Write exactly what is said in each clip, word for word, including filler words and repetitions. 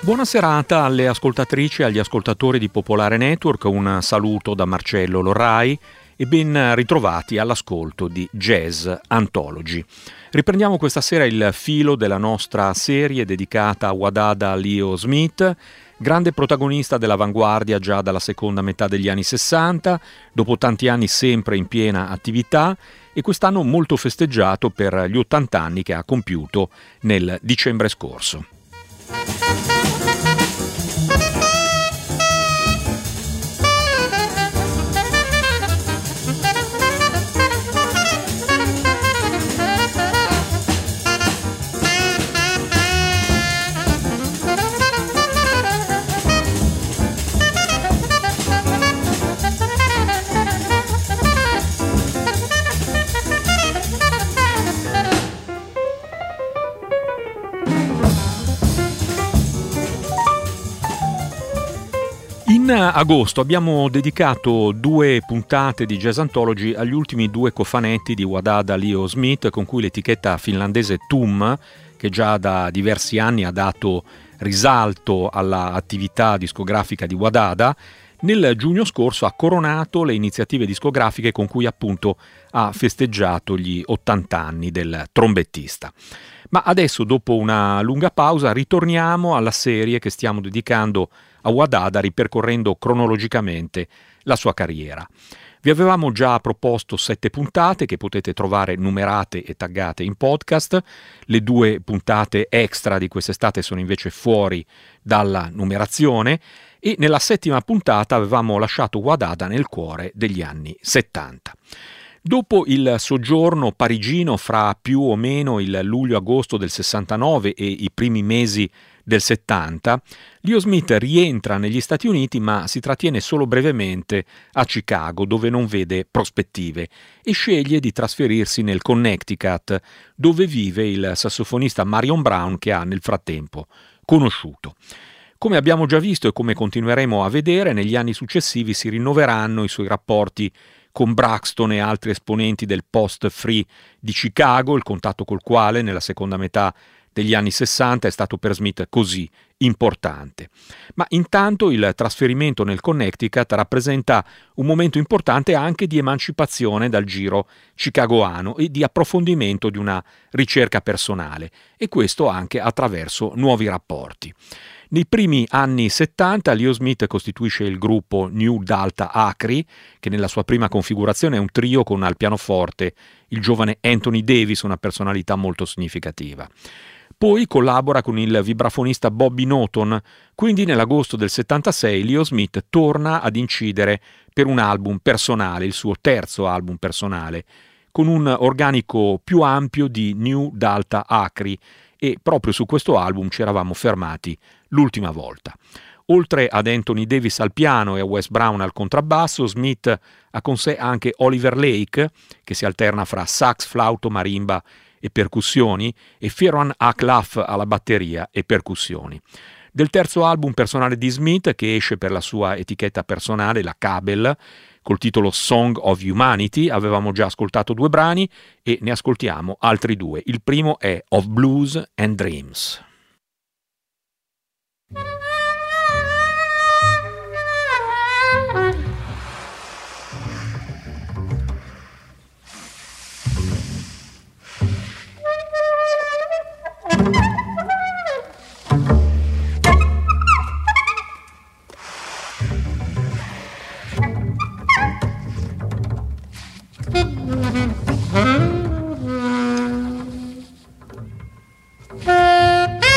Buona serata alle ascoltatrici e agli ascoltatori di Popolare Network, un saluto da Marcello Lorrai e ben ritrovati all'ascolto di Jazz Anthology. Riprendiamo questa sera il filo della nostra serie dedicata a Wadada Leo Smith, grande protagonista dell'avanguardia già dalla seconda metà degli anni sessanta, dopo tanti anni sempre in piena attività e quest'anno molto festeggiato per gli ottanta anni che ha compiuto nel dicembre scorso. In agosto abbiamo dedicato due puntate di Jazz Anthology agli ultimi due cofanetti di Wadada Leo Smith, con cui l'etichetta finlandese T U M, che già da diversi anni ha dato risalto all'attività discografica di Wadada, nel giugno scorso ha coronato le iniziative discografiche con cui appunto ha festeggiato gli ottanta anni del trombettista. Ma adesso, dopo una lunga pausa, ritorniamo alla serie che stiamo dedicando a Wadada, ripercorrendo cronologicamente la sua carriera. Vi avevamo già proposto sette puntate che potete trovare numerate e taggate in podcast. Le due puntate extra di quest'estate sono invece fuori dalla numerazione e nella settima puntata avevamo lasciato Wadada nel cuore degli anni settanta. Dopo il soggiorno parigino fra più o meno il luglio-agosto del sessantanove e i primi mesi del settanta, Leo Smith rientra negli Stati Uniti ma si trattiene solo brevemente a Chicago, dove non vede prospettive, e sceglie di trasferirsi nel Connecticut, dove vive il sassofonista Marion Brown, che ha nel frattempo conosciuto. Come abbiamo già visto e come continueremo a vedere, negli anni successivi si rinnoveranno i suoi rapporti con Braxton e altri esponenti del post-free di Chicago, il contatto col quale nella seconda metà degli anni sessanta è stato per Smith così importante. Ma intanto il trasferimento nel Connecticut rappresenta un momento importante anche di emancipazione dal giro chicagoano e di approfondimento di una ricerca personale, e questo anche attraverso nuovi rapporti. Nei primi anni settanta Leo Smith costituisce il gruppo New Dalta Acri, che nella sua prima configurazione è un trio con al pianoforte il giovane Anthony Davis, una personalità molto significativa. Poi collabora con il vibrafonista Bobby Norton, quindi nell'agosto del settantasei Leo Smith torna ad incidere per un album personale, il suo terzo album personale, con un organico più ampio di New Dalta Acri, e proprio su questo album ci eravamo fermati l'ultima volta. Oltre ad Anthony Davis al piano e a Wes Brown al contrabbasso, Smith ha con sé anche Oliver Lake, che si alterna fra sax, flauto, marimba e percussioni, e Fionn Aklaf alla batteria e percussioni. Del terzo album personale di Smith, che esce per la sua etichetta personale, la Cabell, col titolo Song of Humanity, avevamo già ascoltato due brani e ne ascoltiamo altri due. Il primo è Of Blues and Dreams. Thank you.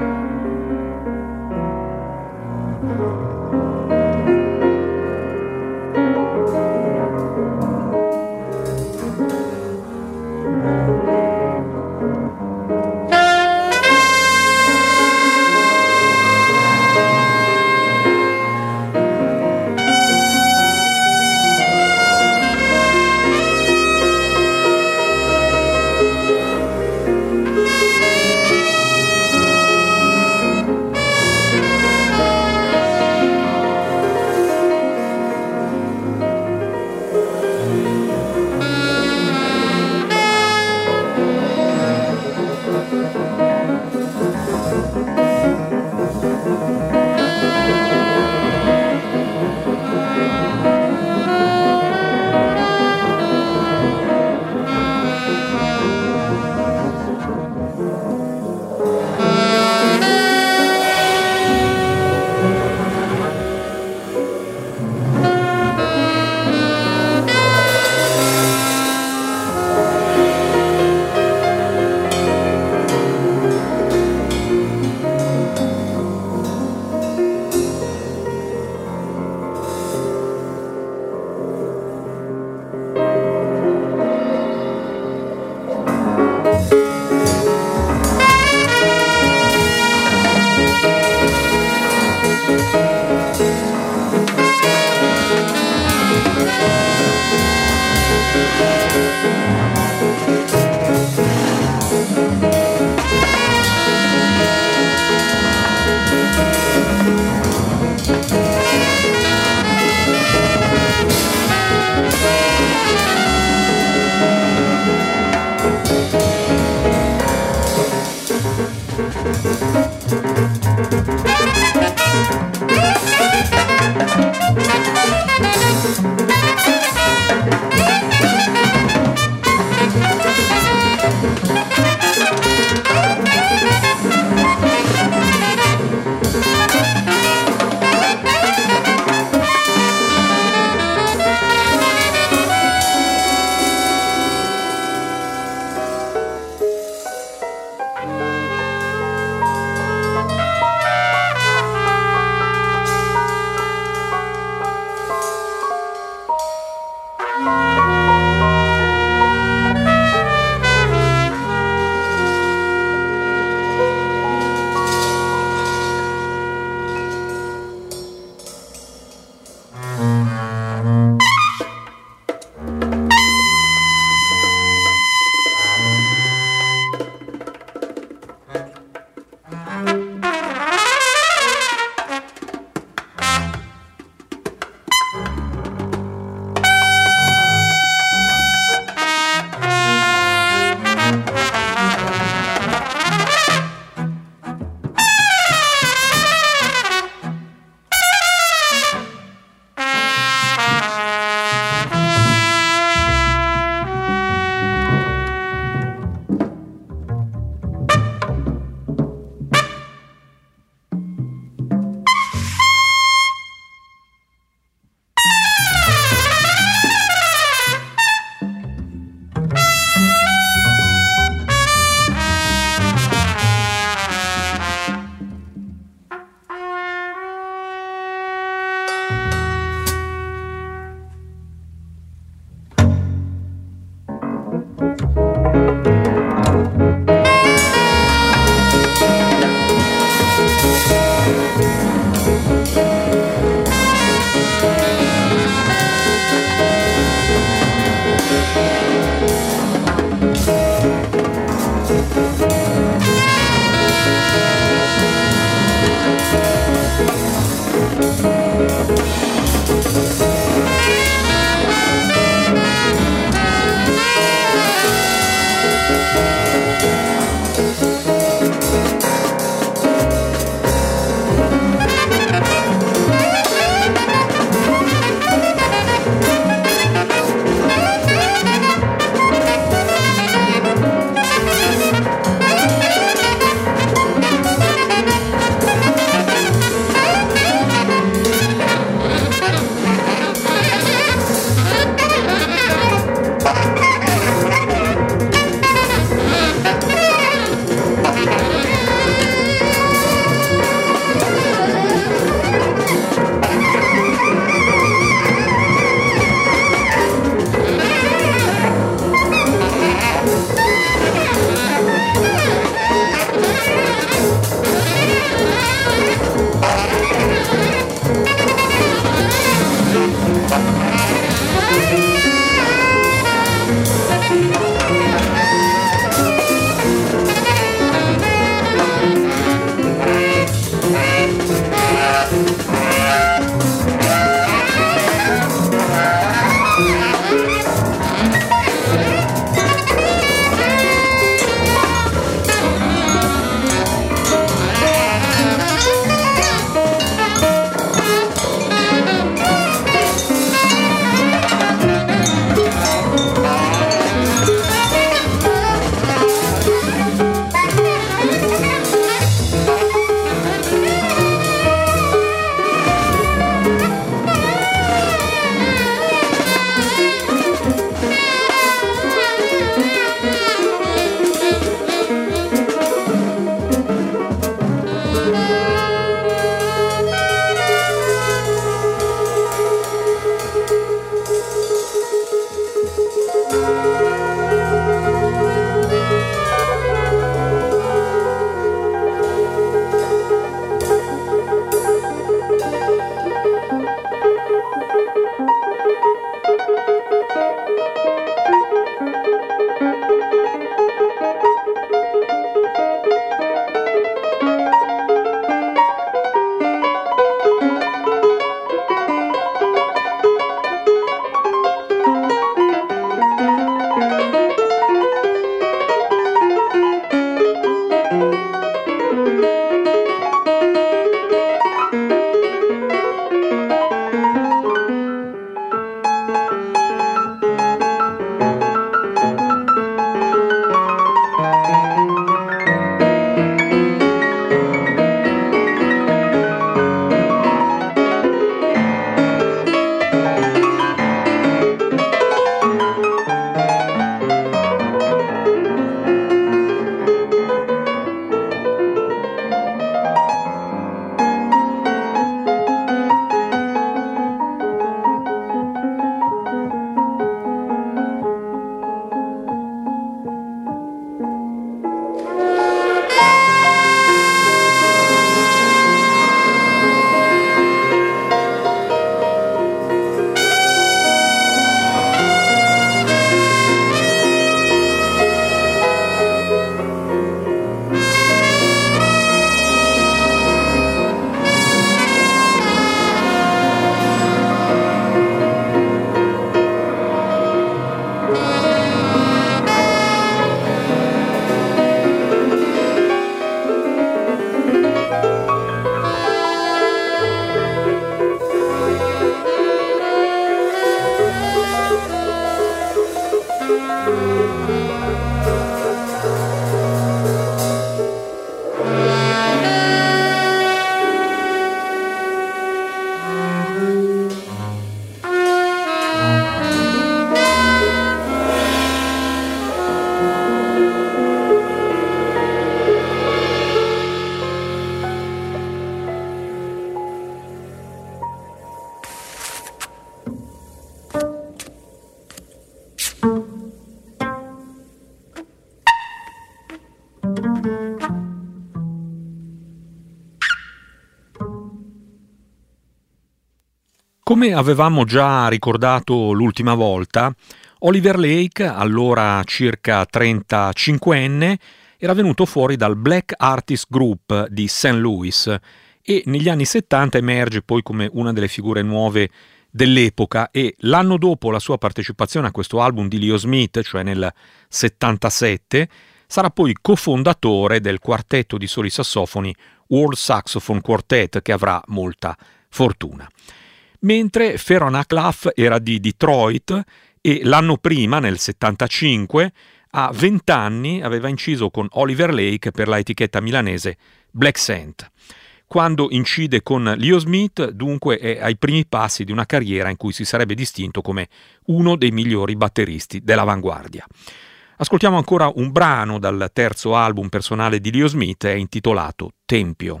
Come avevamo già ricordato l'ultima volta, Oliver Lake, allora circa trentacinquenne, era venuto fuori dal Black Artist Group di Saint Louis e negli anni settanta emerge poi come una delle figure nuove dell'epoca, e l'anno dopo la sua partecipazione a questo album di Leo Smith, cioè nel settantasette, sarà poi cofondatore del quartetto di soli sassofoni World Saxophone Quartet, che avrà molta fortuna. Mentre Faron Clough era di Detroit e l'anno prima, nel settantacinque, a venti anni aveva inciso con Oliver Lake per la etichetta milanese Black Scent. Quando incide con Leo Smith, dunque, è ai primi passi di una carriera in cui si sarebbe distinto come uno dei migliori batteristi dell'avanguardia. Ascoltiamo ancora un brano dal terzo album personale di Leo Smith, è intitolato Tempio.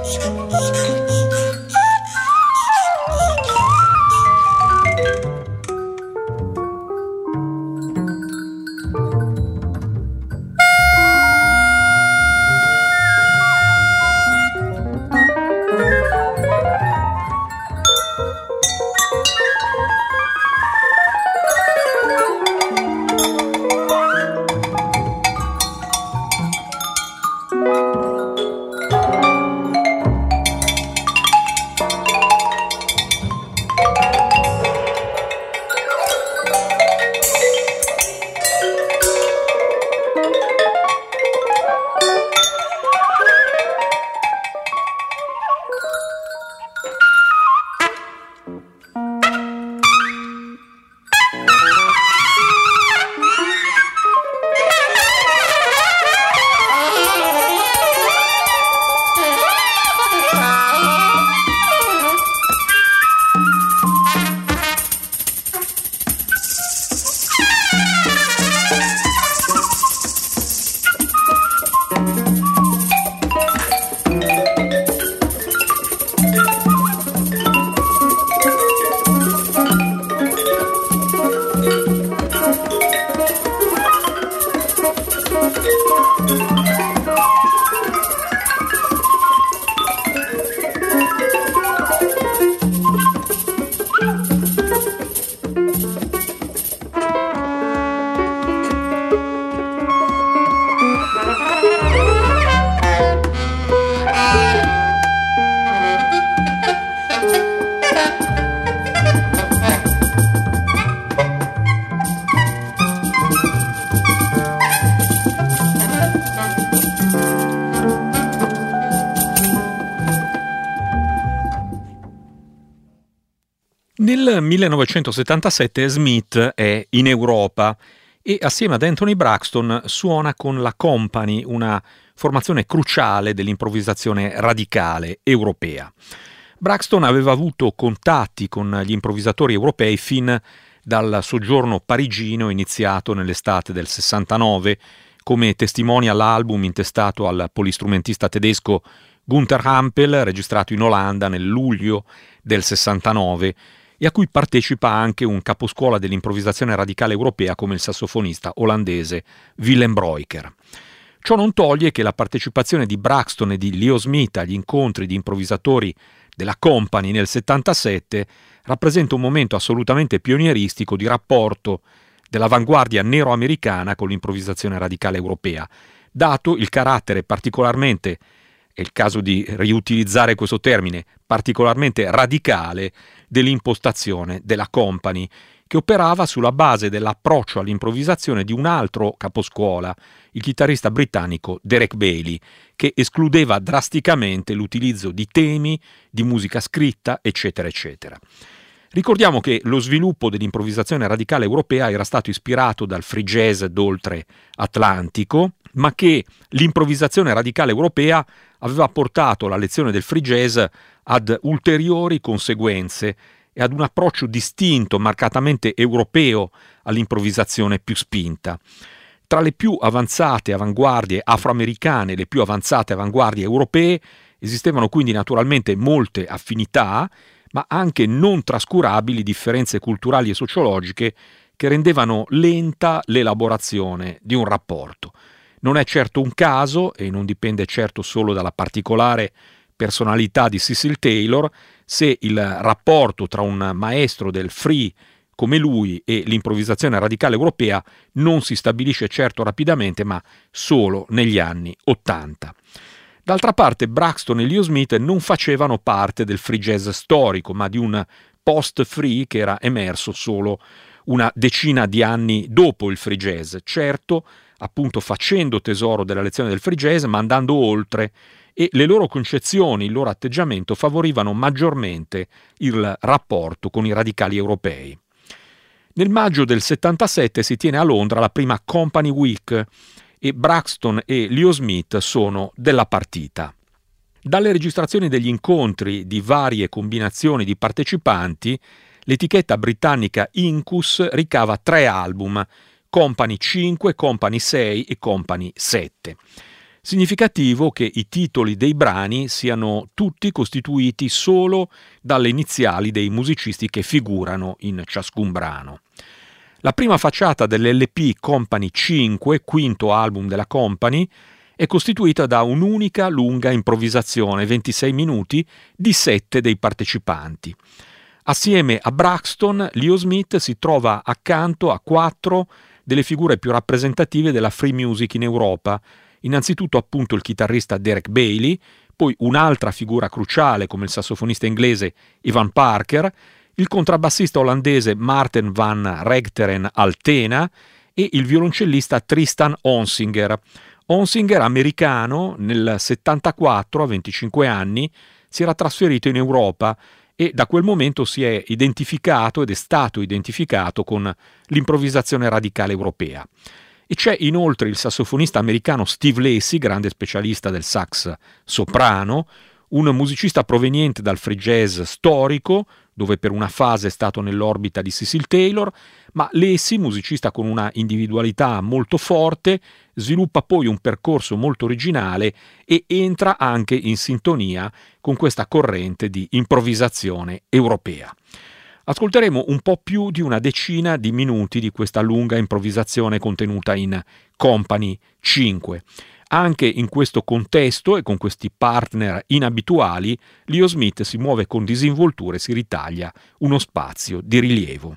Nel millenovecentosettantasette Smith è in Europa e assieme ad Anthony Braxton suona con la Company, una formazione cruciale dell'improvvisazione radicale europea. Braxton aveva avuto contatti con gli improvvisatori europei fin dal soggiorno parigino iniziato nell'estate del sessantanove, come testimonia l'album intestato al polistrumentista tedesco Gunther Hampel, registrato in Olanda nel luglio del sessantanove, e a cui partecipa anche un caposcuola dell'improvvisazione radicale europea come il sassofonista olandese Willem Breuker. Ciò non toglie che la partecipazione di Braxton e di Leo Smith agli incontri di improvvisatori della Company nel settantasette rappresenta un momento assolutamente pionieristico di rapporto dell'avanguardia nero-americana con l'improvvisazione radicale europea, dato il carattere particolarmente, è il caso di riutilizzare questo termine, particolarmente radicale dell'impostazione della Company, che operava sulla base dell'approccio all'improvvisazione di un altro caposcuola, il chitarrista britannico Derek Bailey, che escludeva drasticamente l'utilizzo di temi, di musica scritta, eccetera, eccetera. Ricordiamo che lo sviluppo dell'improvvisazione radicale europea era stato ispirato dal free jazz d'oltre Atlantico, ma che l'improvvisazione radicale europea aveva portato la lezione del free jazz ad ulteriori conseguenze e ad un approccio distinto, marcatamente europeo all'improvvisazione più spinta. Tra le più avanzate avanguardie afroamericane e le più avanzate avanguardie europee esistevano quindi naturalmente molte affinità, ma anche non trascurabili differenze culturali e sociologiche che rendevano lenta l'elaborazione di un rapporto. Non è certo un caso, e non dipende certo solo dalla particolare personalità di Cecil Taylor, se il rapporto tra un maestro del free come lui e l'improvvisazione radicale europea non si stabilisce certo rapidamente, ma solo negli anni Ottanta. D'altra parte Braxton e Leo Smith non facevano parte del free jazz storico, ma di un post-free che era emerso solo una decina di anni dopo il free jazz, certo appunto facendo tesoro della lezione del free jazz, ma andando oltre, e le loro concezioni, il loro atteggiamento favorivano maggiormente il rapporto con i radicali europei. Nel maggio del settantasette si tiene a Londra la prima Company Week e Braxton e Leo Smith sono della partita. Dalle registrazioni degli incontri di varie combinazioni di partecipanti, l'etichetta britannica Incus ricava tre album, Company cinque, Company sei e Company sette. Significativo che i titoli dei brani siano tutti costituiti solo dalle iniziali dei musicisti che figurano in ciascun brano. La prima facciata dell'L P Company cinque, quinto album della Company, è costituita da un'unica lunga improvvisazione, ventisei minuti, di sette dei partecipanti. Assieme a Braxton, Leo Smith si trova accanto a quattro delle figure più rappresentative della free music in Europa, innanzitutto appunto il chitarrista Derek Bailey, poi un'altra figura cruciale come il sassofonista inglese Ivan Parker, il contrabbassista olandese Maarten van Regteren Altena e il violoncellista Tristan Onsinger. Onsinger, americano, nel settantaquattro, a venticinque anni, si era trasferito in Europa e da quel momento si è identificato ed è stato identificato con l'improvvisazione radicale europea. E c'è inoltre il sassofonista americano Steve Lacy, grande specialista del sax soprano, un musicista proveniente dal free jazz storico, dove per una fase è stato nell'orbita di Cecil Taylor, ma Lacy, musicista con una individualità molto forte, sviluppa poi un percorso molto originale e entra anche in sintonia con questa corrente di improvvisazione europea. Ascolteremo un po' più di una decina di minuti di questa lunga improvvisazione contenuta in Company cinque. Anche in questo contesto e con questi partner inabituali, Leo Smith si muove con disinvoltura e si ritaglia uno spazio di rilievo.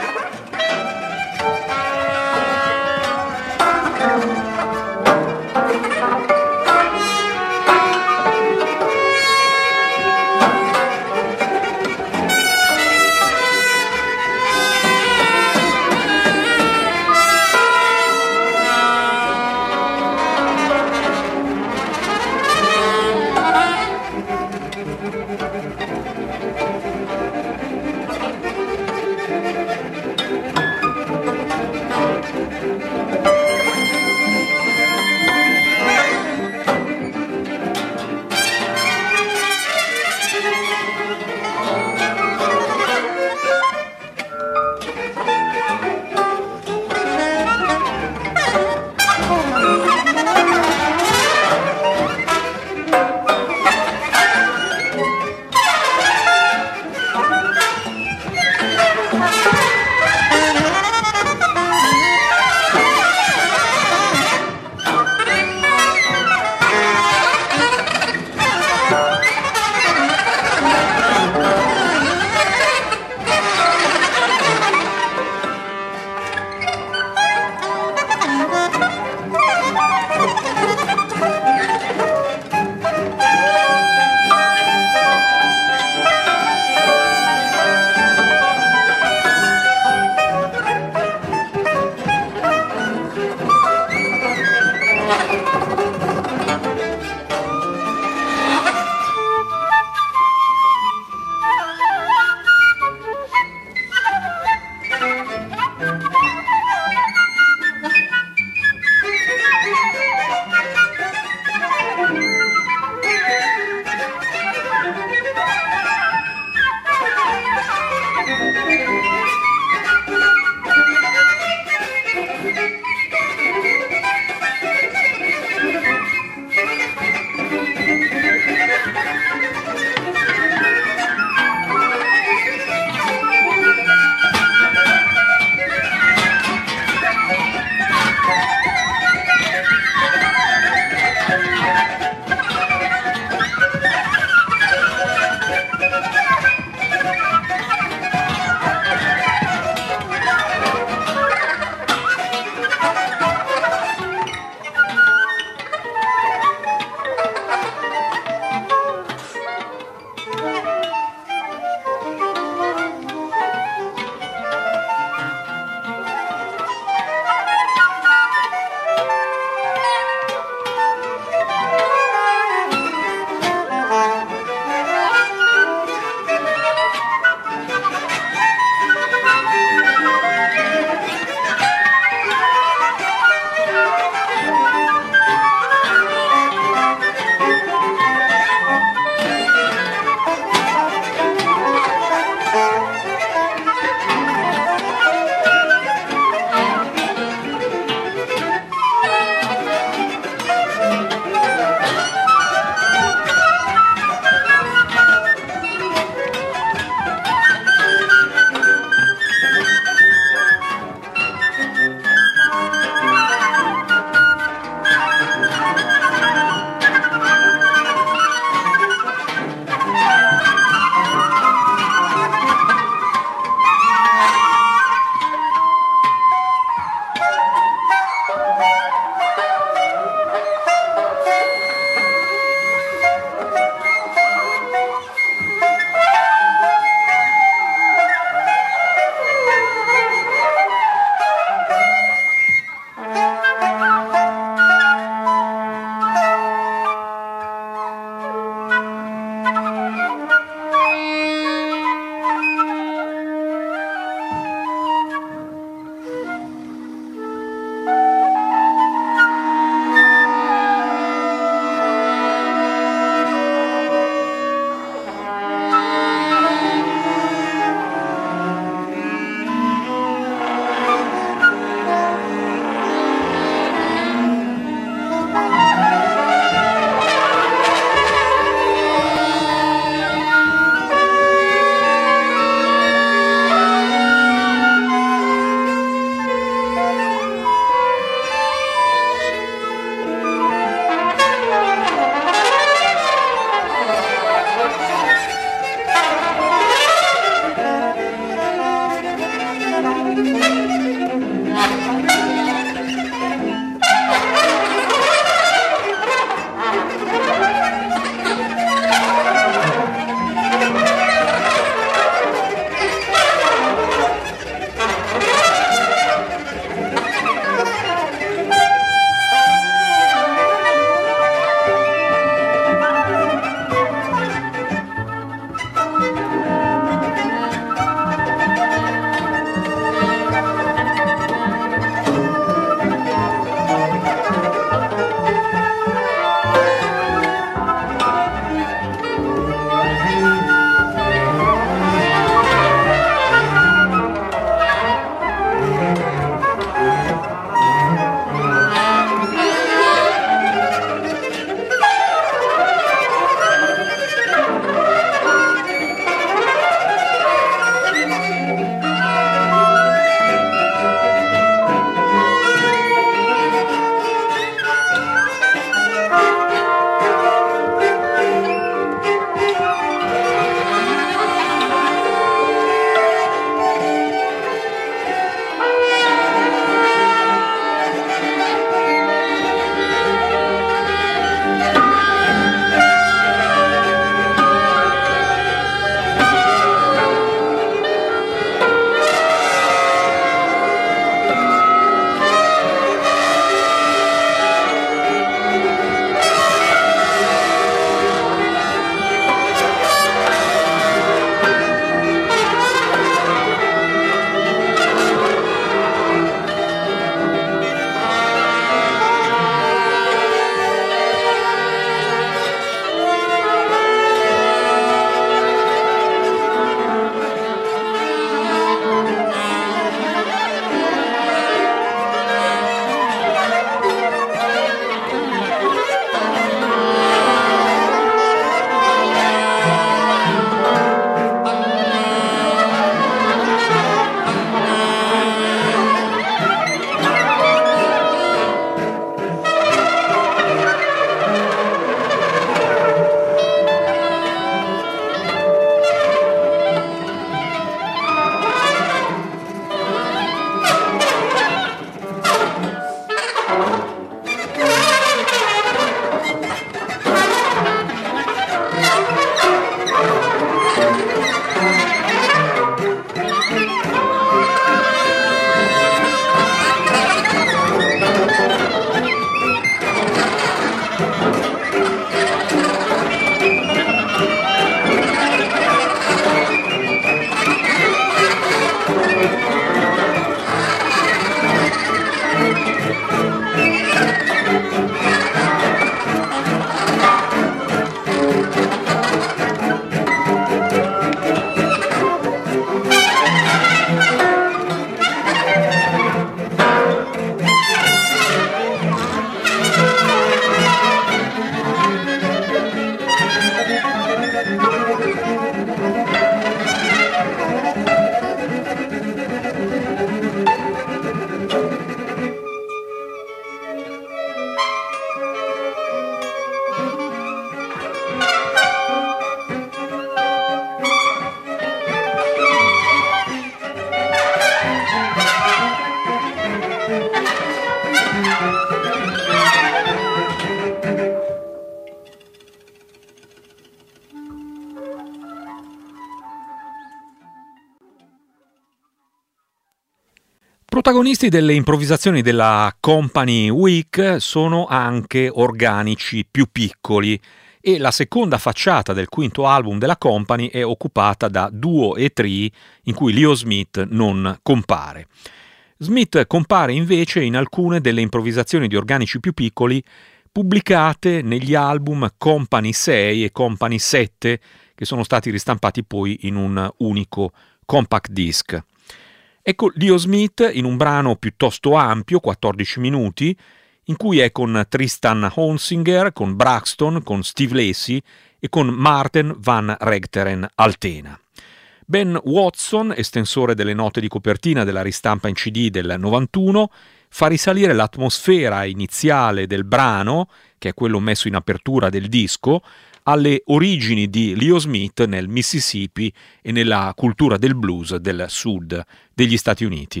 Protagonisti delle improvvisazioni della Company Week sono anche organici più piccoli e la seconda facciata del quinto album della Company è occupata da duo e trii in cui Leo Smith non compare. Smith compare invece in alcune delle improvvisazioni di organici più piccoli pubblicate negli album Company sei e Company sette, che sono stati ristampati poi in un unico compact disc. Ecco Leo Smith in un brano piuttosto ampio, quattordici minuti, in cui è con Tristan Honsinger, con Braxton, con Steve Lacy e con Maarten van Regteren al tena. Ben Watson, estensore delle note di copertina della ristampa in C D del novantuno, fa risalire l'atmosfera iniziale del brano, che è quello messo in apertura del disco, alle origini di Leo Smith nel Mississippi e nella cultura del blues del sud degli Stati Uniti.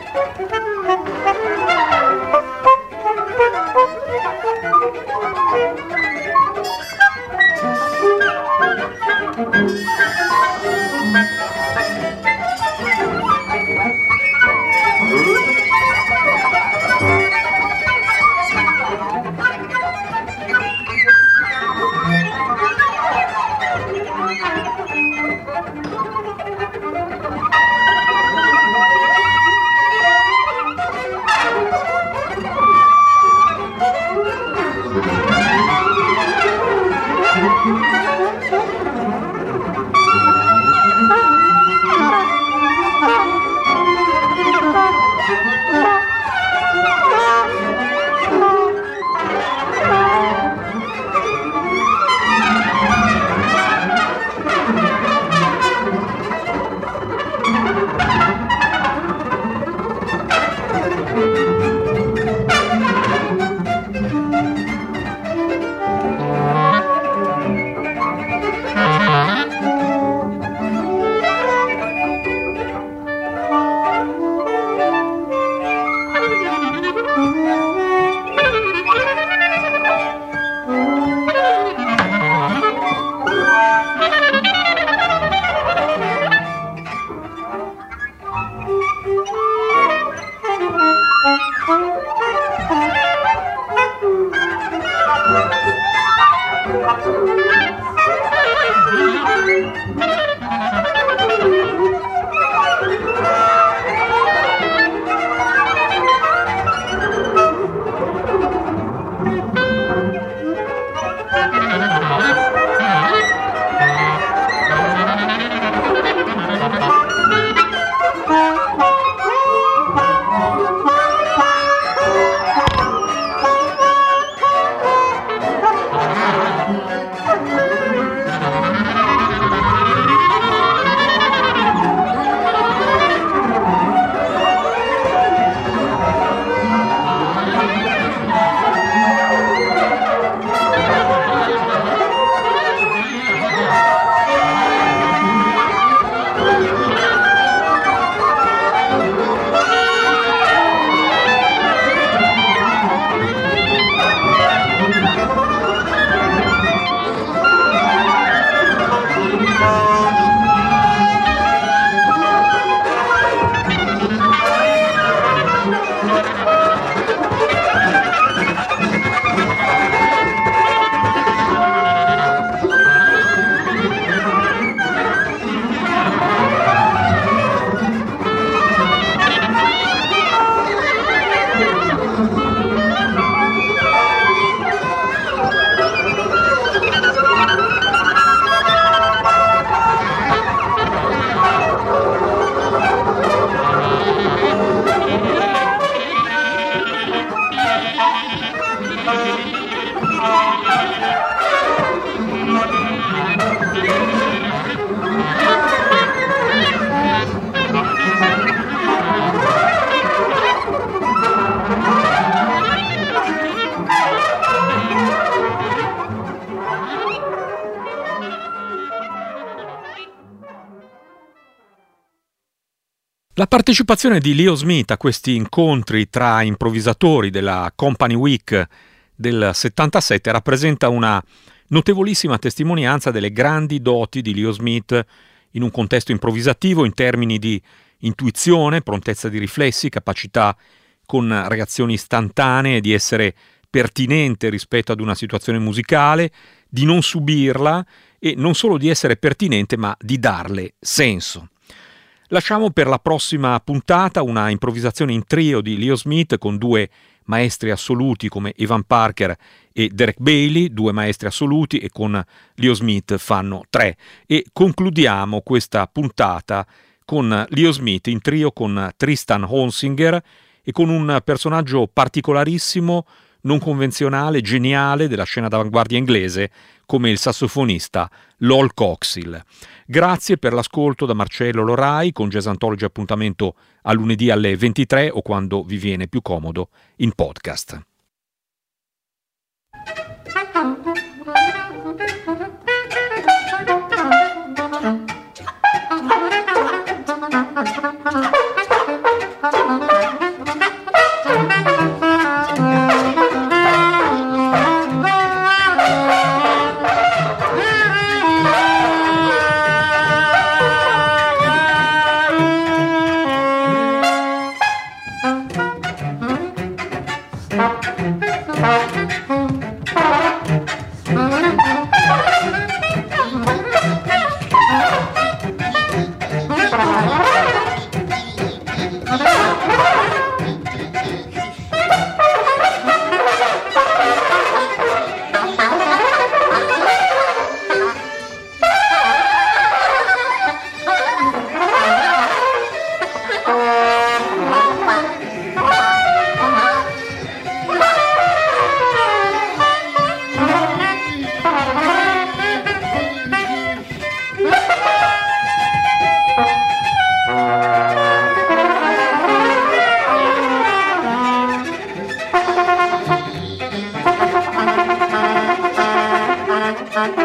La partecipazione di Leo Smith a questi incontri tra improvvisatori della Company Week del settantasette rappresenta una notevolissima testimonianza delle grandi doti di Leo Smith in un contesto improvvisativo in termini di intuizione, prontezza di riflessi, capacità con reazioni istantanee di essere pertinente rispetto ad una situazione musicale, di non subirla e non solo di essere pertinente ma di darle senso. Lasciamo per la prossima puntata una improvvisazione in trio di Leo Smith con due maestri assoluti come Evan Parker e Derek Bailey, due maestri assoluti, e con Leo Smith fanno tre. E concludiamo questa puntata con Leo Smith in trio con Tristan Honsinger e con un personaggio particolarissimo, non convenzionale, geniale della scena d'avanguardia inglese come il sassofonista Lol Coxill. Grazie per l'ascolto da Marcello Lorai. Con Jazz Anthology appuntamento a lunedì alle ventitré o quando vi viene più comodo in podcast. Thank you.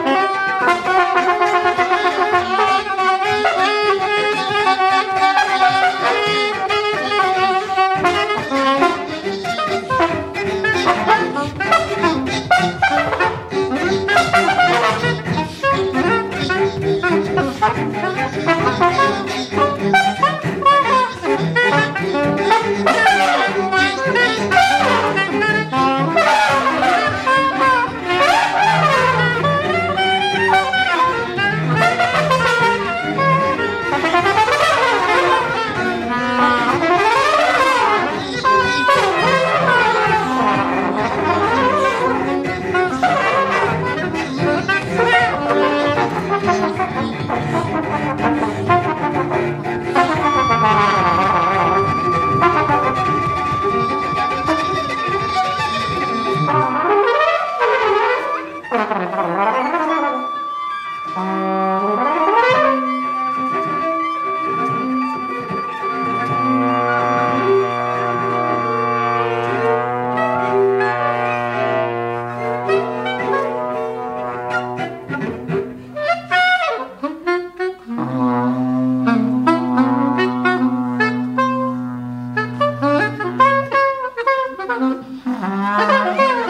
Thank you.